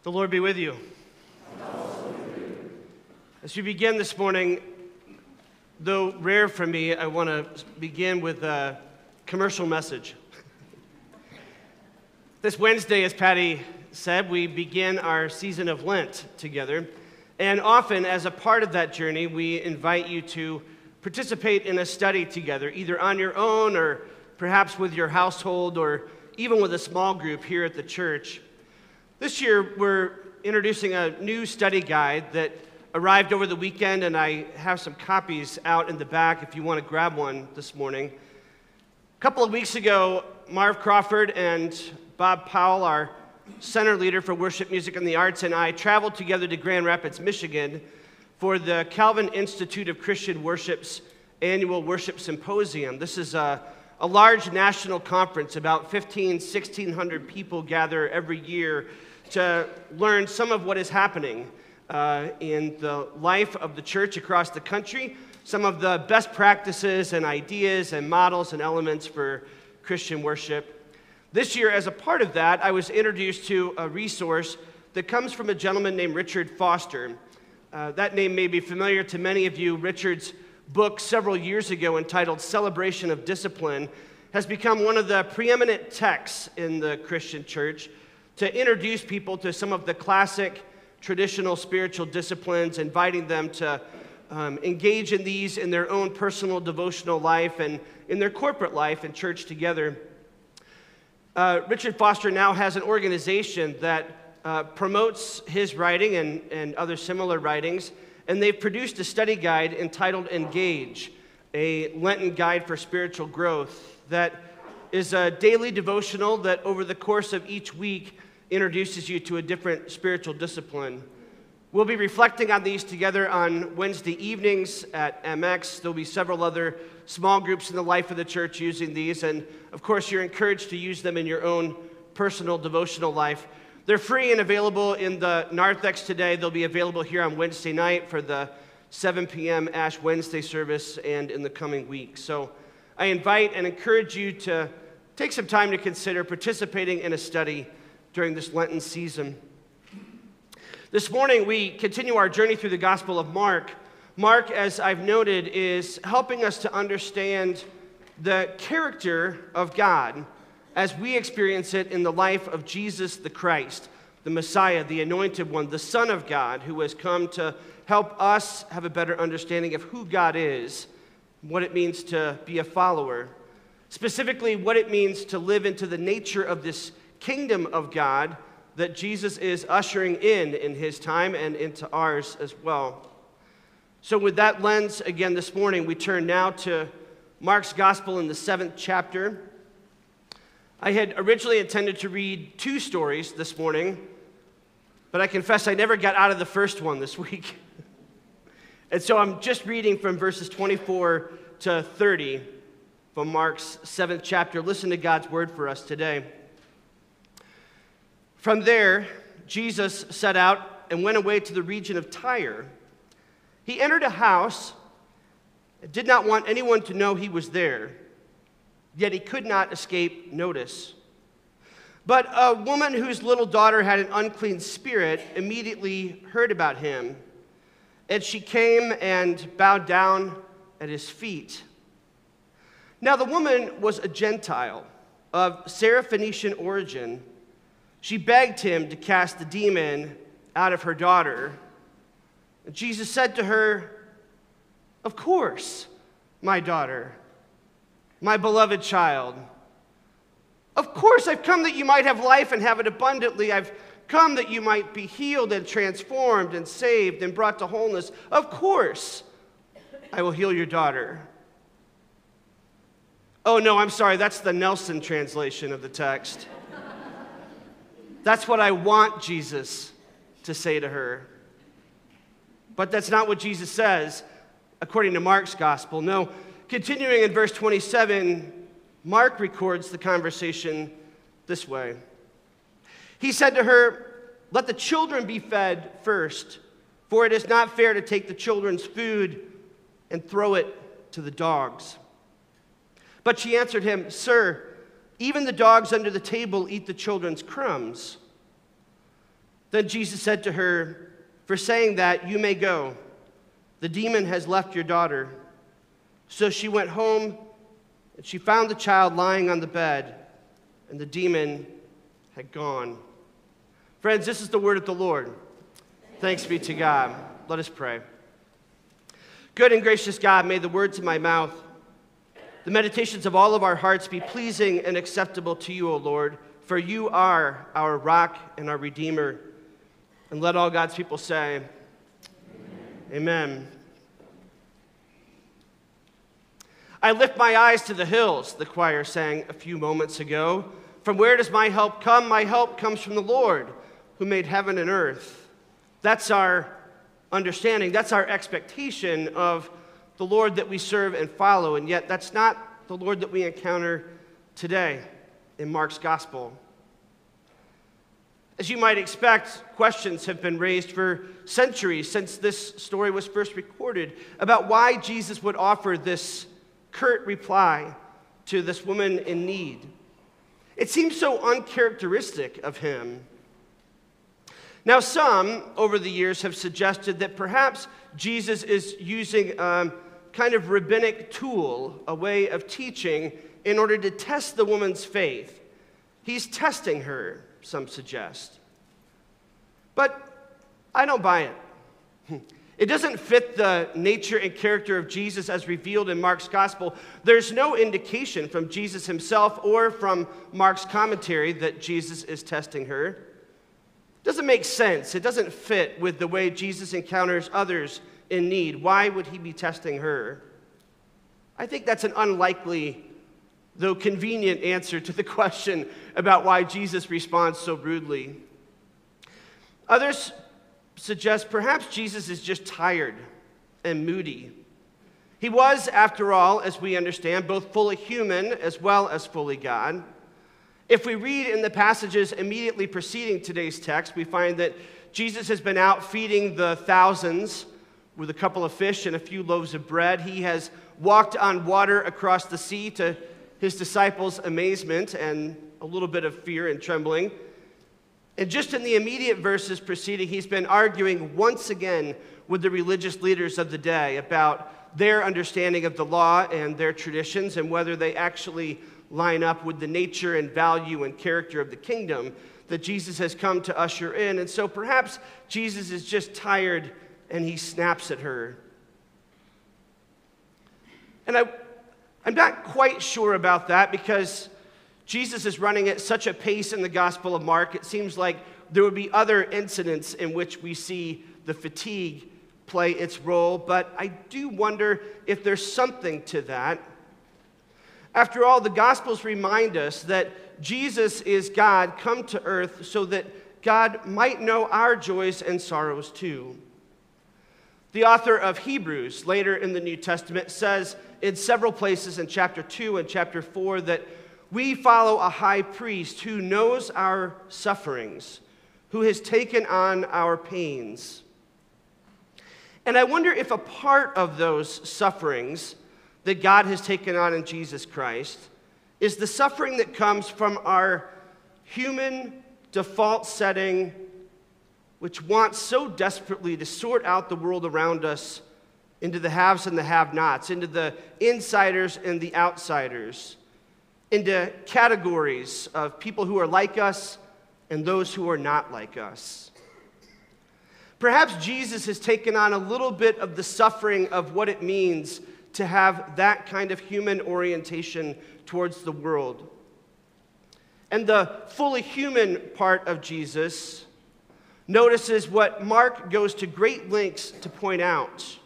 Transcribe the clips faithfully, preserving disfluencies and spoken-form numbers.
The Lord be with you. As we begin this morning, though rare for me, I want to begin with a commercial message. This Wednesday, as Patty said, we begin our season of Lent together. And often, as a part of that journey, we invite you to participate in a study together, either on your own or perhaps with your household or even with a small group here at the church. This year, we're introducing a new study guide that arrived over the weekend, and I have some copies out in the back if you want to grab one this morning. A couple of weeks ago, Marv Crawford and Bob Powell, our center leader for worship, music, and the arts, and I traveled together to Grand Rapids, Michigan for the Calvin Institute of Christian Worship's annual worship symposium. This is a, a large national conference. About fifteen, sixteen hundred people gather every year to learn some of what is happening uh, in the life of the church across the country, some of the best practices and ideas and models and elements for Christian worship. This year, as a part of that, I was introduced to a resource that comes from a gentleman named Richard Foster. Uh, that name may be familiar to many of you. Richard's book several years ago entitled Celebration of Discipline has become one of the preeminent texts in the Christian church to introduce people to some of the classic traditional spiritual disciplines, inviting them to um, engage in these in their own personal devotional life and in their corporate life and church together. Uh, Richard Foster now has an organization that uh, promotes his writing and, and other similar writings, and they've produced a study guide entitled Engage, a Lenten guide for spiritual growth that is a daily devotional that over the course of each week introduces you to a different spiritual discipline. We'll be reflecting on these together on Wednesday evenings at M X. There'll be several other small groups in the life of the church using these, and of course you're encouraged to use them in your own personal devotional life. They're free and available in the narthex today. They'll be available here on Wednesday night for the seven p.m. Ash Wednesday service and in the coming week. So I invite and encourage you to take some time to consider participating in a study during this Lenten season. This morning, we continue our journey through the Gospel of Mark. Mark, as I've noted, is helping us to understand the character of God as we experience it in the life of Jesus the Christ, the Messiah, the Anointed One, the Son of God, who has come to help us have a better understanding of who God is, what it means to be a follower, specifically what it means to live into the nature of this kingdom of God that Jesus is ushering in in his time and into ours as well. So with that lens, again this morning, we turn now to Mark's Gospel in the seventh chapter. I had originally intended to read two stories this morning, but I confess I never got out of the first one this week. And so I'm just reading from verses twenty-four to thirty from Mark's seventh chapter. Listen to God's word for us today. From there, Jesus set out and went away to the region of Tyre. He entered a house and did not want anyone to know he was there, yet he could not escape notice. But a woman whose little daughter had an unclean spirit immediately heard about him, and she came and bowed down at his feet. Now the woman was a Gentile of Syrophoenician origin. She begged him to cast the demon out of her daughter. And Jesus said to her, "Of course, my daughter, my beloved child. Of course, I've come that you might have life and have it abundantly. I've come that you might be healed and transformed and saved and brought to wholeness. Of course, I will heal your daughter." Oh, no, I'm sorry. That's the Nelson translation of the text. That's what I want Jesus to say to her. But that's not what Jesus says, according to Mark's gospel. No, continuing in verse twenty-seven, Mark records the conversation this way. He said to her, "Let the children be fed first, for it is not fair to take the children's food and throw it to the dogs." But she answered him, "Sir, even the dogs under the table eat the children's crumbs." Then Jesus said to her, "For saying that, you may go. The demon has left your daughter." So she went home, and she found the child lying on the bed, and the demon had gone. Friends, this is the word of the Lord. Thanks be to God. Let us pray. Good and gracious God, may the words of my mouth, the meditations of all of our hearts be pleasing and acceptable to you, O Lord, for you are our rock and our Redeemer. And let all God's people say, Amen. Amen. I lift my eyes to the hills, the choir sang a few moments ago. From where does my help come? My help comes from the Lord, who made heaven and earth. That's our understanding. That's our expectation of the Lord that we serve and follow. And yet that's not the Lord that we encounter today in Mark's gospel. As you might expect, questions have been raised for centuries since this story was first recorded about why Jesus would offer this curt reply to this woman in need. It seems so uncharacteristic of him. Now, some over the years have suggested that perhaps Jesus is using a kind of rabbinic tool, a way of teaching, in order to test the woman's faith. He's testing her, some suggest. But I don't buy it. It doesn't fit the nature and character of Jesus as revealed in Mark's gospel. There's no indication from Jesus himself or from Mark's commentary that Jesus is testing her. It doesn't make sense. It doesn't fit with the way Jesus encounters others in need. Why would he be testing her? I think that's an unlikely, though convenient, answer to the question about why Jesus responds so rudely. Others suggest perhaps Jesus is just tired and moody. He was, after all, as we understand, both fully human as well as fully God. If we read in the passages immediately preceding today's text, we find that Jesus has been out feeding the thousands with a couple of fish and a few loaves of bread. He has walked on water across the sea to his disciples' amazement and a little bit of fear and trembling. And just in the immediate verses preceding, he's been arguing once again with the religious leaders of the day about their understanding of the law and their traditions and whether they actually line up with the nature and value and character of the kingdom that Jesus has come to usher in. And so perhaps Jesus is just tired and he snaps at her. And I, I'm not quite sure about that because Jesus is running at such a pace in the Gospel of Mark, it seems like there would be other incidents in which we see the fatigue play its role, but I do wonder if there's something to that. After all, the Gospels remind us that Jesus is God come to earth so that God might know our joys and sorrows too. The author of Hebrews, later in the New Testament, says in several places in chapter two and chapter four that we follow a high priest who knows our sufferings, who has taken on our pains. And I wonder if a part of those sufferings that God has taken on in Jesus Christ is the suffering that comes from our human default setting, which wants so desperately to sort out the world around us into the haves and the have-nots, into the insiders and the outsiders, into categories of people who are like us and those who are not like us. Perhaps Jesus has taken on a little bit of the suffering of what it means to have that kind of human orientation towards the world. And the fully human part of Jesus notices what Mark goes to great lengths to point out.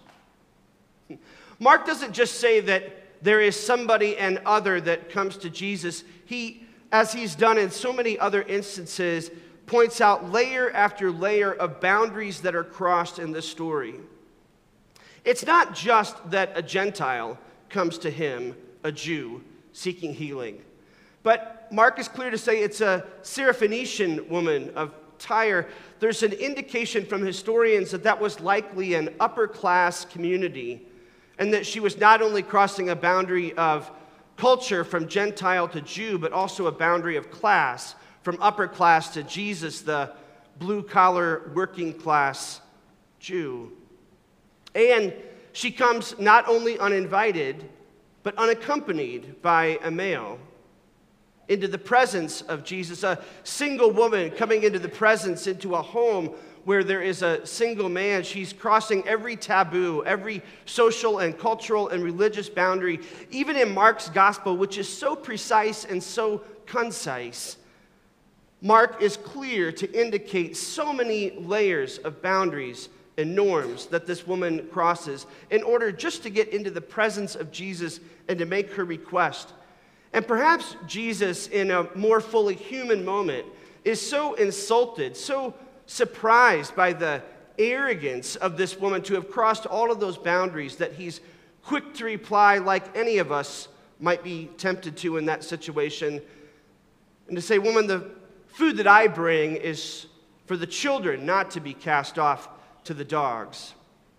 Mark doesn't just say that there is somebody and other that comes to Jesus. He, as he's done in so many other instances, points out layer after layer of boundaries that are crossed in this story. It's not just that a Gentile comes to him, a Jew, seeking healing. But Mark is clear to say it's a Syrophoenician woman of Tyre. There's an indication from historians that that was likely an upper-class community, and that she was not only crossing a boundary of culture from Gentile to Jew, but also a boundary of class, from upper class to Jesus, the blue-collar, working-class Jew. And she comes not only uninvited, but unaccompanied by a male into the presence of Jesus, a single woman coming into the presence, into a home where there is a single man. She's crossing every taboo, every social and cultural and religious boundary, even in Mark's gospel, which is so precise and so concise. Mark is clear to indicate so many layers of boundaries and norms that this woman crosses in order just to get into the presence of Jesus and to make her request. And perhaps Jesus, in a more fully human moment, is so insulted, so surprised by the arrogance of this woman to have crossed all of those boundaries that he's quick to reply, like any of us might be tempted to in that situation, and to say, "Woman, the food that I bring is for the children, not to be cast off to the dogs."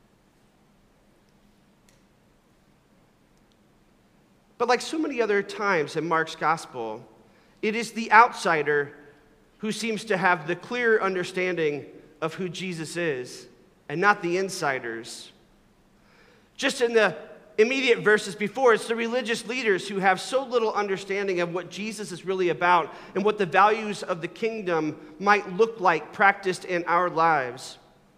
But like so many other times in Mark's gospel, it is the outsider who seems to have the clear understanding of who Jesus is, and not the insiders. Just in the immediate verses before, it's the religious leaders who have so little understanding of what Jesus is really about and what the values of the kingdom might look like practiced in our lives.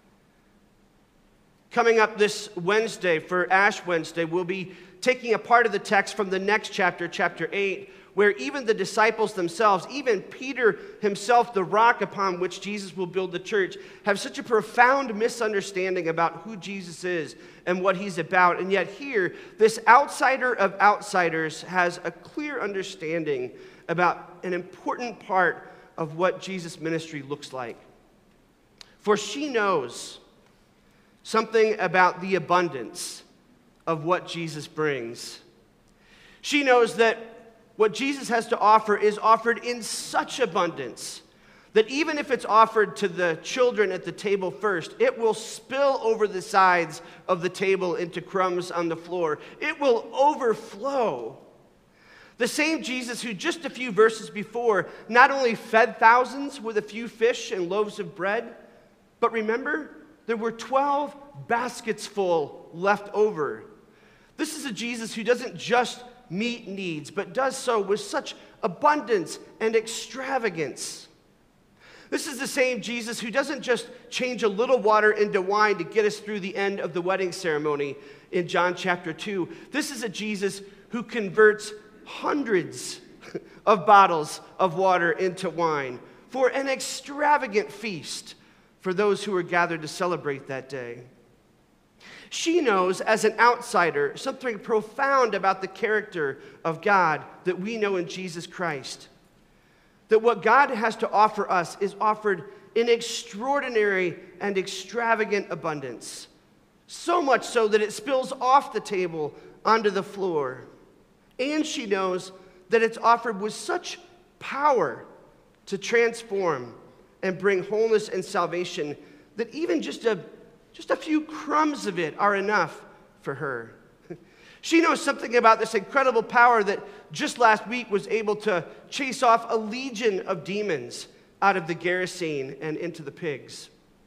Coming up this Wednesday, for Ash Wednesday, we'll be taking a part of the text from the next chapter, chapter eight, where even the disciples themselves, even Peter himself, the rock upon which Jesus will build the church, have such a profound misunderstanding about who Jesus is and what he's about. And yet here, this outsider of outsiders has a clear understanding about an important part of what Jesus' ministry looks like. For she knows something about the abundance of what Jesus brings. She knows that what Jesus has to offer is offered in such abundance that even if it's offered to the children at the table first, it will spill over the sides of the table into crumbs on the floor. It will overflow. The same Jesus who just a few verses before not only fed thousands with a few fish and loaves of bread, but remember, there were twelve baskets full left over. This is a Jesus who doesn't just meet needs, but does so with such abundance and extravagance. This is the same Jesus who doesn't just change a little water into wine to get us through the end of the wedding ceremony in John chapter two. This is a Jesus who converts hundreds of bottles of water into wine for an extravagant feast for those who are gathered to celebrate that day. She knows, as an outsider, something profound about the character of God that we know in Jesus Christ. That what God has to offer us is offered in extraordinary and extravagant abundance. So much so that it spills off the table onto the floor. And she knows that it's offered with such power to transform and bring wholeness and salvation that even just a Just a few crumbs of it are enough for her. She knows something about this incredible power that just last week was able to chase off a legion of demons out of the Gerasene and into the pigs.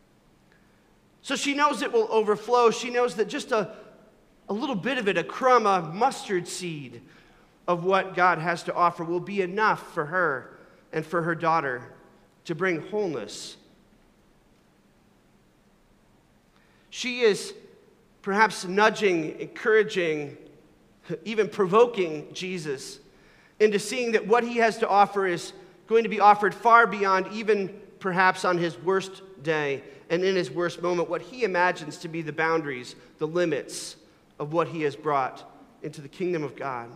So she knows it will overflow. She knows that just a, a little bit of it, a crumb, a mustard seed of what God has to offer will be enough for her and for her daughter to bring wholeness. She is perhaps nudging, encouraging, even provoking Jesus into seeing that what he has to offer is going to be offered far beyond even perhaps on his worst day and in his worst moment, what he imagines to be the boundaries, the limits of what he has brought into the kingdom of God.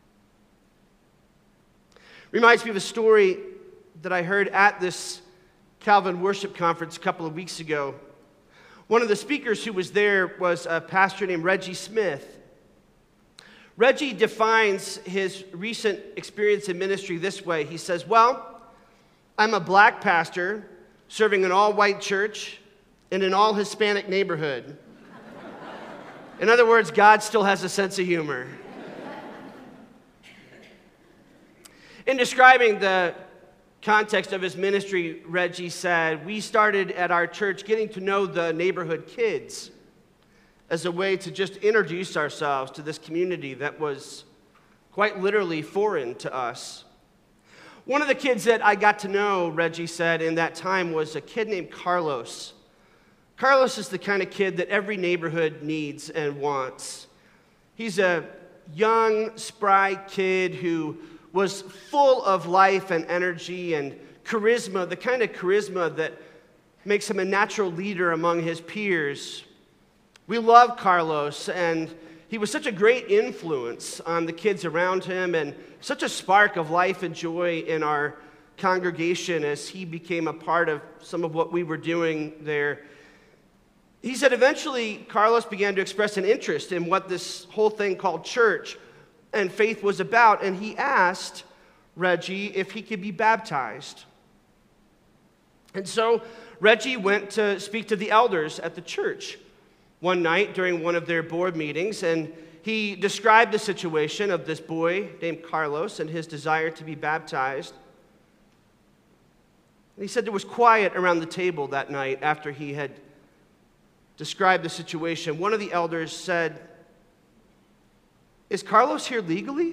Reminds me of a story that I heard at this Calvin worship conference a couple of weeks ago. One of the speakers who was there was a pastor named Reggie Smith. Reggie defines his recent experience in ministry this way. He says, "Well, I'm a black pastor serving an all-white church in an all-Hispanic neighborhood. In other words, God still has a sense of humor." In describing the context of his ministry, Reggie said, we started at our church getting to know the neighborhood kids as a way to just introduce ourselves to this community that was quite literally foreign to us. One of the kids that I got to know, Reggie said, in that time was a kid named Carlos. Carlos is the kind of kid that every neighborhood needs and wants. He's a young, spry kid who was full of life and energy and charisma, the kind of charisma that makes him a natural leader among his peers. We love Carlos, and he was such a great influence on the kids around him and such a spark of life and joy in our congregation as he became a part of some of what we were doing there. He said eventually Carlos began to express an interest in what this whole thing called church and faith was about, and he asked Reggie if he could be baptized. And so Reggie went to speak to the elders at the church one night during one of their board meetings, and he described the situation of this boy named Carlos and his desire to be baptized. And he said there was quiet around the table that night after he had described the situation. One of the elders said, "Is Carlos here legally?"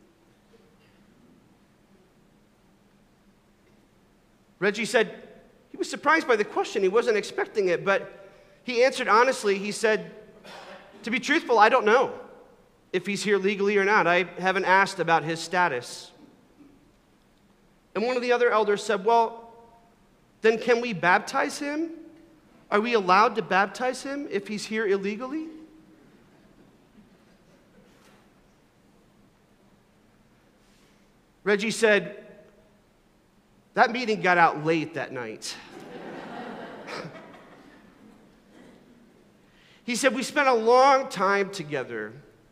Reggie said he was surprised by the question. He wasn't expecting it, but he answered honestly. He said, "To be truthful, I don't know if he's here legally or not. I haven't asked about his status." And one of the other elders said, "Well, then can we baptize him? Are we allowed to baptize him if he's here illegally?" Reggie said, that meeting got out late that night. He said, "We spent a long time together.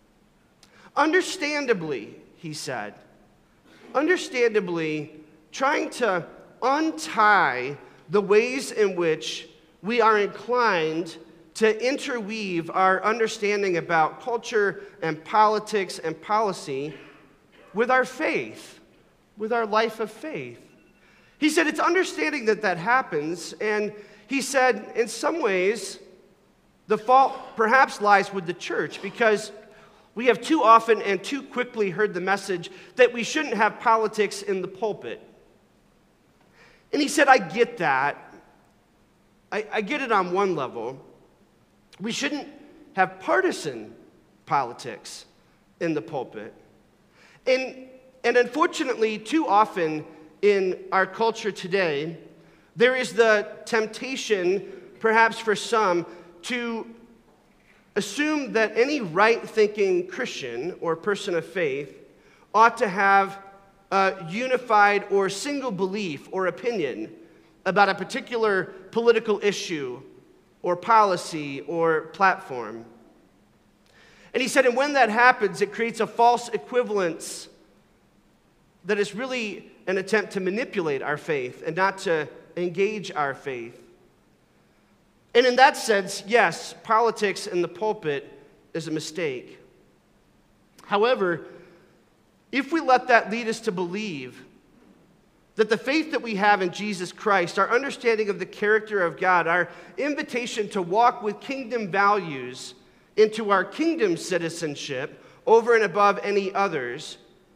Understandably," he said, understandably trying to untie the ways in which we are inclined to interweave our understanding about culture and politics and policy with our faith, with our life of faith. He said it's understanding that that happens, and he said in some ways the fault perhaps lies with the church because we have too often and too quickly heard the message that we shouldn't have politics in the pulpit. And he said, I get that. I, I get it on one level. We shouldn't have partisan politics in the pulpit. And, and unfortunately, too often in our culture today, there is the temptation, perhaps for some, to assume that any right-thinking Christian or person of faith ought to have a unified or single belief or opinion about a particular political issue or policy or platform. And he said, and when that happens, it creates a false equivalence that is really an attempt to manipulate our faith and not to engage our faith. And in that sense, yes, politics in the pulpit is a mistake. However, if we let that lead us to believe that the faith that we have in Jesus Christ, our understanding of the character of God, our invitation to walk with kingdom values into our kingdom citizenship over and above any others,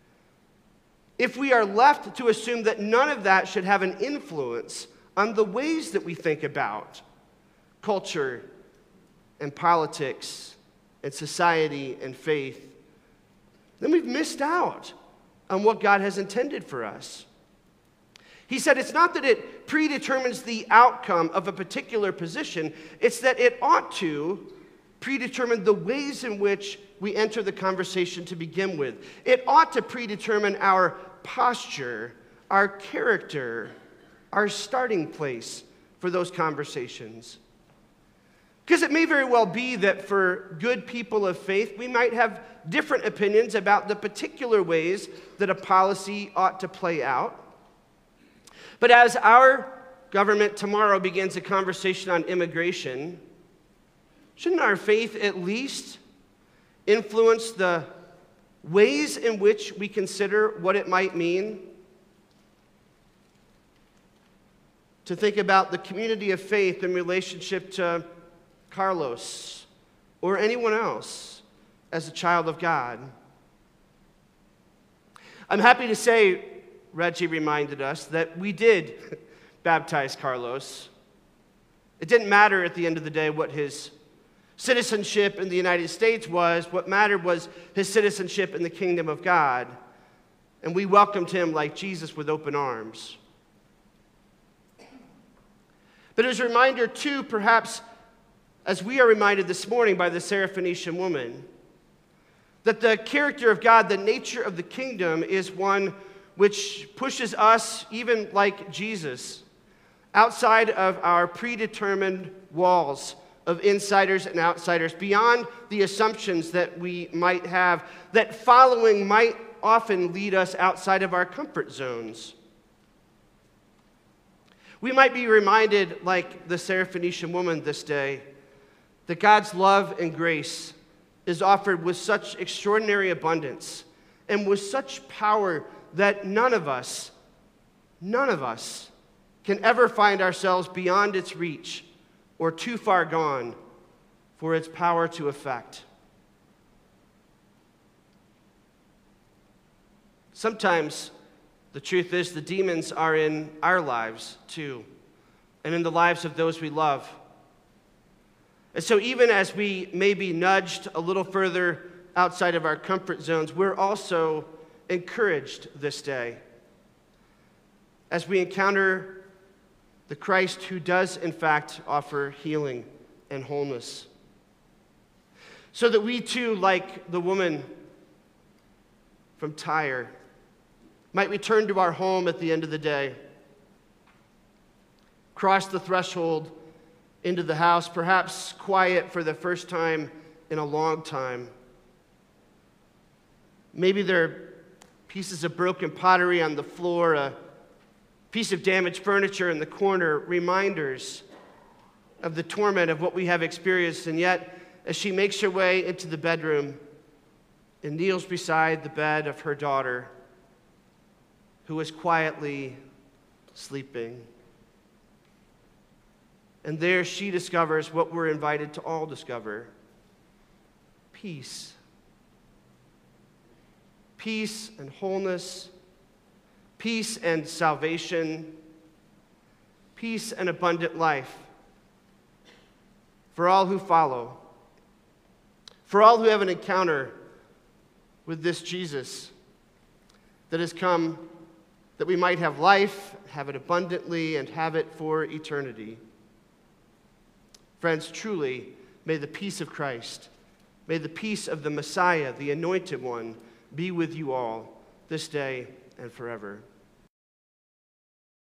if we are left to assume that none of that should have an influence on the ways that we think about culture and politics and society and faith, then we've missed out on what God has intended for us. He said it's not that it predetermines the outcome of a particular position, it's that it ought to predetermine the ways in which we enter the conversation to begin with. It ought to predetermine our posture, our character, our starting place for those conversations. Because it may very well be that for good people of faith, we might have different opinions about the particular ways that a policy ought to play out. But as our government tomorrow begins a conversation on immigration, shouldn't our faith at least influence the ways in which we consider what it might mean to think about the community of faith in relationship to Carlos or anyone else as a child of God. I'm happy to say, Reggie reminded us, that we did baptize Carlos. It didn't matter at the end of the day what his citizenship in the United States was. What mattered was his citizenship in the kingdom of God. And we welcomed him like Jesus with open arms. But it was a reminder, too, perhaps, as we are reminded this morning by the Syrophoenician woman, that the character of God, the nature of the kingdom, is one which pushes us, even like Jesus, outside of our predetermined walls of insiders and outsiders, beyond the assumptions that we might have, that following might often lead us outside of our comfort zones. We might be reminded, like the Syrophoenician woman this day, that God's love and grace is offered with such extraordinary abundance and with such power that none of us, none of us can ever find ourselves beyond its reach or too far gone for its power to effect. Sometimes the truth is the demons are in our lives too, and in the lives of those we love. And so even as we may be nudged a little further outside of our comfort zones, we're also encouraged this day as we encounter the Christ who does in fact offer healing and wholeness. So that we too, like the woman from Tyre, might return to our home at the end of the day, cross the threshold into the house, perhaps quiet for the first time in a long time. Maybe there are pieces of broken pottery on the floor, a piece of damaged furniture in the corner, reminders of the torment of what we have experienced. And yet, as she makes her way into the bedroom and kneels beside the bed of her daughter, who is quietly sleeping. And there she discovers what we're invited to all discover: peace. Peace and wholeness, peace and salvation, peace and abundant life for all who follow, for all who have an encounter with this Jesus that has come that we might have life, have it abundantly, and have it for eternity. Friends, truly, may the peace of Christ, may the peace of the Messiah, the Anointed One, be with you all this day and forever.